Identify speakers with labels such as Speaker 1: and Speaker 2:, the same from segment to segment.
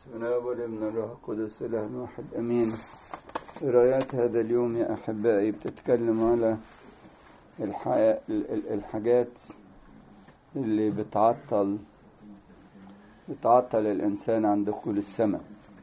Speaker 1: بسم الله والابن الروح القدس اله واحد امين. قراءات هذا اليوم يا احبائي بتتكلم على الحاجات اللي بتعطل الانسان عن دخول السماء.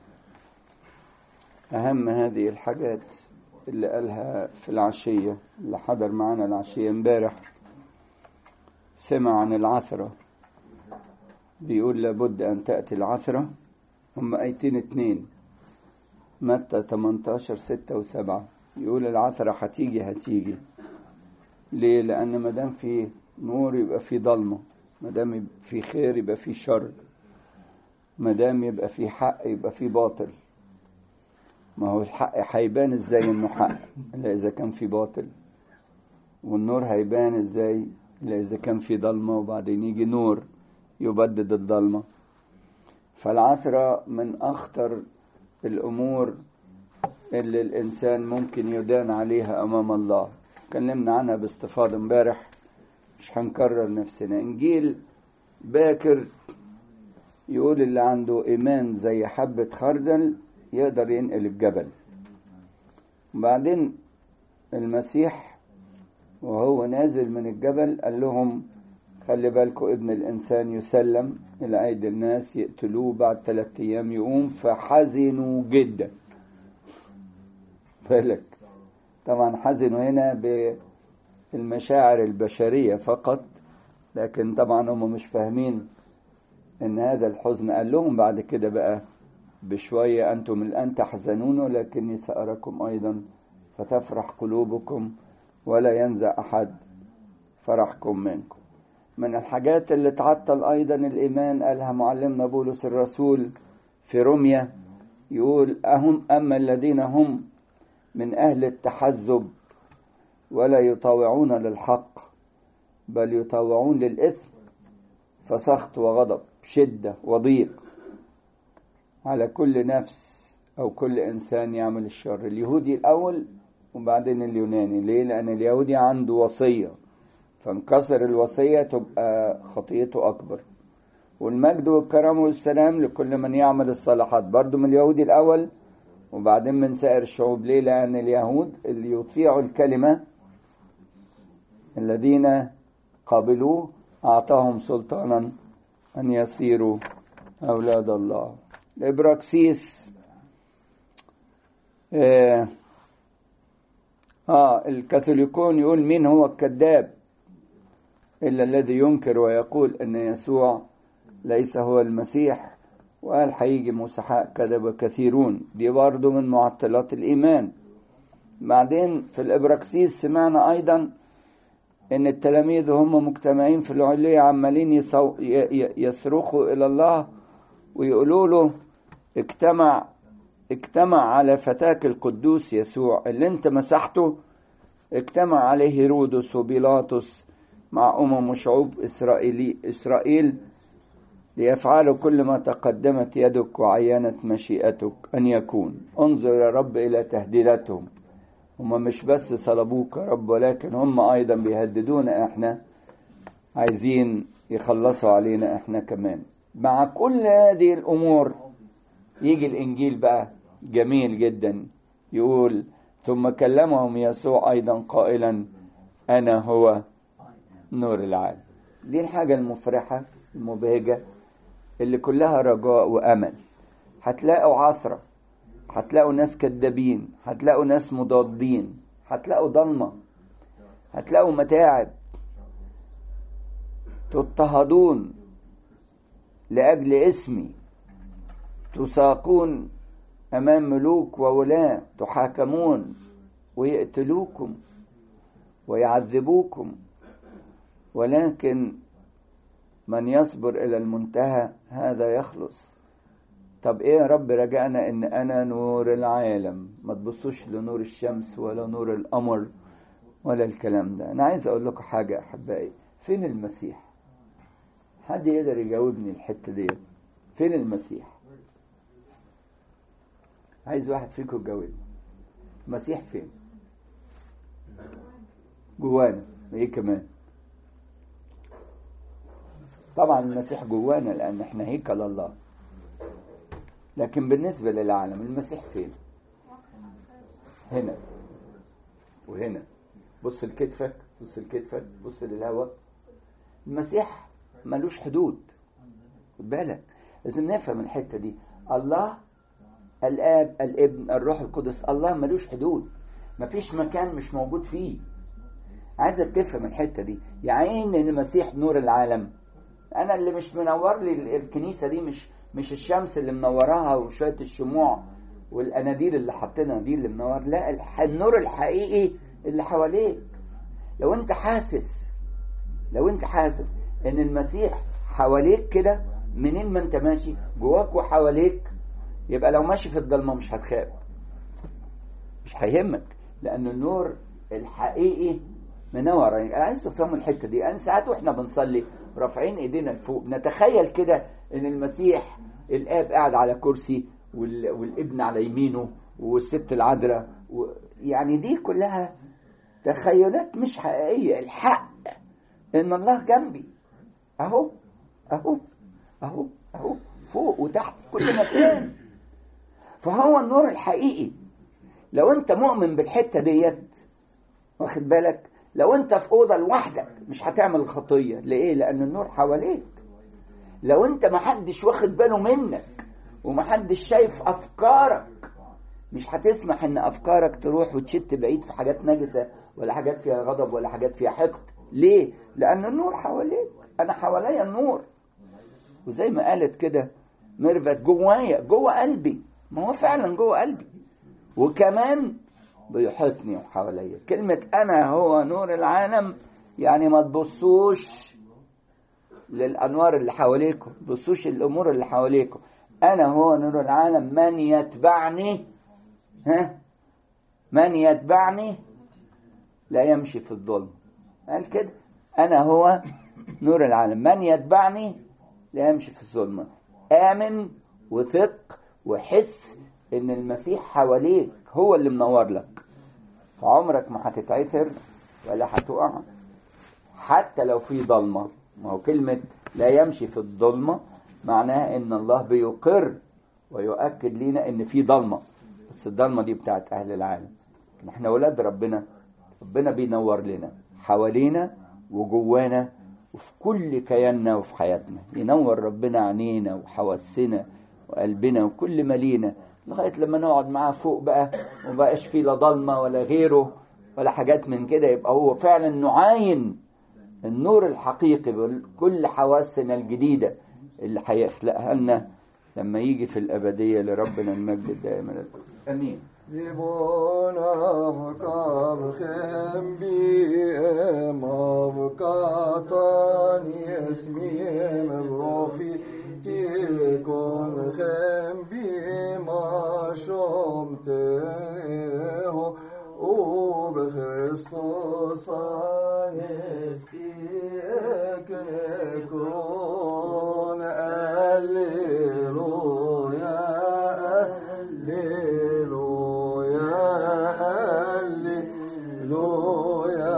Speaker 1: اهم هذه الحاجات اللي قالها في العشية اللي حضر معنا العشية امبارح، سمع عن العثرة، بيقول لابد ان تأتي العثرة. هم آيتين 2 متى 18:6-7. يقول العثرة هتيجي. ليه؟ لأن مدام في نور يبقى في ضلمة، مدام في خير يبقى في شر، مدام يبقى في حق يبقى في باطل. ما هو الحق هيبان ازاي انه حق الا اذا كان في باطل، والنور هيبان ازاي الا اذا كان في ضلمة، وبعدين يجي نور يبدد الضلمة. فالعثرة من أخطر الأمور اللي الإنسان ممكن يدان عليها أمام الله. تكلمنا عنها باستفاضة امبارح، مش هنكرر نفسنا. إنجيل باكر يقول اللي عنده إيمان زي حبة خردل يقدر ينقل الجبل. وبعدين المسيح وهو نازل من الجبل قال لهم خلي بالكم ابن الإنسان يسلم إلى أيدي الناس يقتلوه، بعد 3 أيام يقوم. فحزنوا جدا. بالك طبعا حزنوا هنا بالمشاعر البشرية فقط، لكن طبعا هم مش فاهمين ان هذا الحزن. قال لهم بعد كده بقى بشوية أنتم الآن تحزنون ولكني سأراكم أيضا فتفرح قلوبكم ولا ينزع أحد فرحكم منكم. من الحاجات اللي تعطل أيضا الإيمان قالها معلمنا بولس الرسول في روميا، يقول أما الذين هم من أهل التحزب ولا يطاوعون للحق بل يطاوعون للإثم فسخط وغضب شدة وضيق على كل نفس أو كل إنسان يعمل الشر. اليهودي الأول وبعدين اليوناني. ليه؟ لأن اليهودي عنده وصية، فانكسر الوصية تبقى خطيته أكبر. والمجد والكرم والسلام لكل من يعمل الصالحات، برضو من اليهودي الأول وبعدين من سائر الشعوب. ليه؟ لأن اليهود اللي يطيعوا الكلمة الذين قابلوه أعطاهم سلطانا أن يصيروا أولاد الله. الإبراكسيس الكاثوليكون يقول مين هو الكذاب إلا الذي ينكر ويقول أن يسوع ليس هو المسيح، وقال هيجي مسحاء كذب كثيرون. دي برضو من معطلات الإيمان. بعدين في الإبراكسيس سمعنا أيضا أن التلاميذ هم مجتمعين في العلية عمالين يصرخوا إلى الله ويقولوا له اجتمع على فتاك القدوس يسوع اللي انت مسحته، اجتمع عليه هيرودس وبيلاطس مع وشعوب إسرائيل ليفعلوا كل ما تقدمت يدك وعينت مشيئتك أن يكون. انظر يا رب إلى تهديداتهم. هم مش بس صلبوك يا رب، ولكن هم أيضا بيهددونا احنا، عايزين يخلصوا علينا احنا كمان. مع كل هذه الأمور يجي الإنجيل بقى جميل جدا، يقول ثم كلمهم يسوع أيضا قائلا أنا هو نور العالم. دي الحاجة المفرحة المبهجة اللي كلها رجاء وأمل. هتلاقوا عثرة، هتلاقوا ناس كذابين، هتلاقوا ناس مضادين، هتلاقوا ضلمة، هتلاقوا متاعب، تضطهدون لأجل اسمي، تساقون أمام ملوك وولاة، تحاكمون ويقتلوكم ويعذبوكم، ولكن من يصبر إلى المنتهى هذا يخلص. طب إيه يا رب؟ رجعنا إن أنا نور العالم. ما تبصوش لنور الشمس ولا نور القمر ولا الكلام ده. أنا عايز أقول لكم حاجة أحبائي، فين المسيح؟ حد يقدر يجاوبني الحتة دي؟ فين المسيح؟ عايز واحد فيكم يجاوبني. المسيح فين؟ جوانا. إيه كمان؟ طبعا المسيح جوانا لأن احنا هيكل الله. لكن بالنسبة للعالم المسيح فين؟ هنا وهنا. بص لكتفك، بص لكتفك، بص للهواء. المسيح ملوش حدود. خد بالك، لازم نفهم الحتة دي. الله الآب الابن الروح القدس، الله ملوش حدود، مفيش مكان مش موجود فيه. عايزك تفهم الحتة دي. يعني ان المسيح نور العالم. انا اللي مش منور لي الكنيسة دي مش الشمس اللي منورها وشوية الشموع والاناديل اللي حاطينها دي اللي منور، لا، النور الحقيقي اللي حواليك. لو انت حاسس ان المسيح حواليك كده، منين ما انت ماشي جواك وحواليك، يبقى لو ماشي في الضلمة مش هتخاف، مش هيهمك، لأن النور الحقيقي منور. يعني عايز تفهموا الحتة دي. أنا ساعات وإحنا بنصلي رافعين إيدينا لفوق، نتخيل كده إن المسيح الآب قاعد على كرسي والابن على يمينه والست العذراء، يعني دي كلها تخيلات مش حقيقية. الحق إن الله جنبي، أهو أهو أهو أهو، فوق وتحت في كل مكان. فهو النور الحقيقي. لو انت مؤمن بالحتة ديت، واخد بالك، لو انت في أوضة لوحدك مش هتعمل الخطية. ليه؟ لأن النور حواليك. لو انت محدش واخد باله منك ومحدش شايف أفكارك، مش هتسمح ان أفكارك تروح وتشت بعيد في حاجات نجسة ولا حاجات فيها غضب ولا حاجات فيها حقد. ليه؟ لأن النور حواليك. أنا حواليا النور، وزي ما قالت كده ميرفت، جوايا، جوا قلبي. ما هو فعلا جوا قلبي، وكمان بيحيطني وحواليا. كلمة أنا هو نور العالم يعني ما تبصوش للأنوار اللي حواليكم، تبصوش الأمور اللي حواليكم. أنا هو نور العالم، من يتبعني من يتبعني لا يمشي في الظلم. قال كده، أنا هو نور العالم، من يتبعني لا يمشي في الظلمة. آمن وثق وحس ان المسيح حواليك، هو اللي منور لك، فعمرك ما هتتعثر ولا هتقع حتى لو في ضلمة. ما هو كلمة لا يمشي في الظلمة معناها ان الله بيقر ويؤكد لنا ان في ضلمة، بس الضلمة دي بتاعت اهل العالم. احنا ولاد ربنا بينور لنا حوالينا وجوانا وفي كل كياننا وفي حياتنا. ينور ربنا عينينا وحواسنا وقلبنا وكل مالينا، لغاية لما نقعد معاه فوق بقى ومبقاش فيه لا ضلمة ولا غيره ولا حاجات من كده. يبقى هو فعلا نعاين النور الحقيقي بكل حواسنا الجديدة اللي هيخلقها لنا لما يجي في الأبدية. لربنا المجد دائما. أمين.
Speaker 2: Libona vkam khambiem avkatani esmiem rofi tikon khambiem ashomteho وبخريستوس يستيكنكرون هللويا هللويا هللويا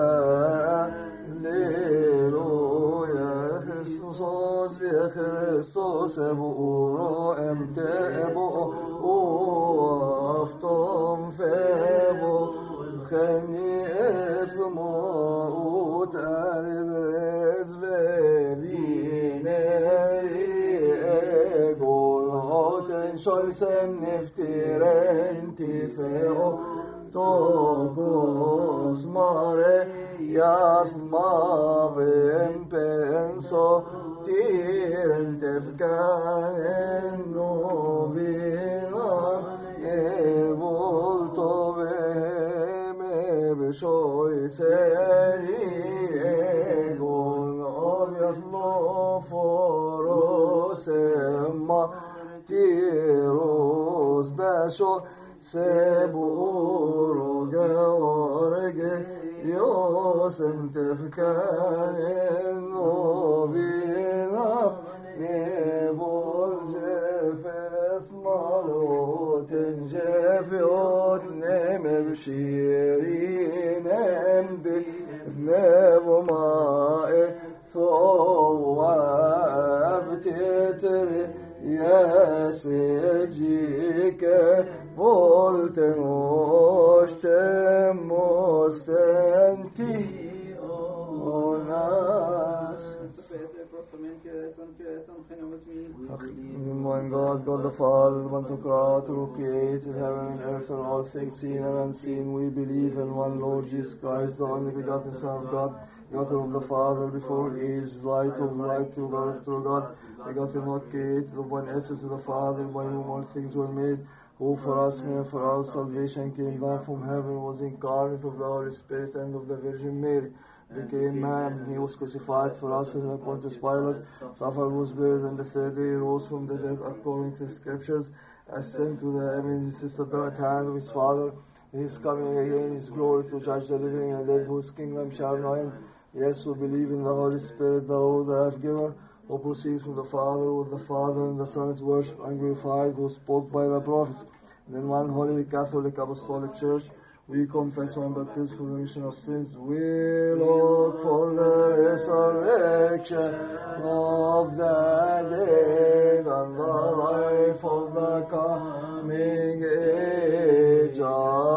Speaker 2: هللويا خريستوس بخريستوس بورو امتبو وافتم فيبو خني اسموت البرز ببينري اقول هوتن شويسن نفترن تفاو توقوس ماري ياسما بمبنسو تيرن تفكان نوفينا يبولتو شوي سري اقول يطلو فروس ما تيروس باشو سبورو جورج يوسم تفكان نوفينا نبول جفس مالو تنجفي وتنم بشيرين امدي نبو ماء ثواب tietere Jesegike volten ostemos enti onas. One God, God the Father, the one to creator who created heaven and earth and all things seen and unseen. We believe in one Lord Jesus Christ, the only begotten Son of God, begotten of the Father before age, light of light, true God of true God, begotten not created, of one essence of the Father, by whom all things were made, who for us men for our salvation came down from heaven, was incarnate of the Holy Spirit and of the Virgin Mary, became man. He was crucified for us in Pontius Pilate, suffered, was buried, and the third day rose from the dead according to the Scriptures, ascended to the heavens, he sits at the right hand of his Father. He is coming again in his glory to judge the living and the dead, whose kingdom shall not end. Yes, we believe in the Holy Spirit, the Lord, the life-giver, who proceeds from the Father, with the Father and the Son is worshipped and glorified, who spoke by the prophets. And in one holy Catholic Apostolic Church, we confess one baptism for the remission of sins. We look for the resurrection of the dead and the life of the coming age.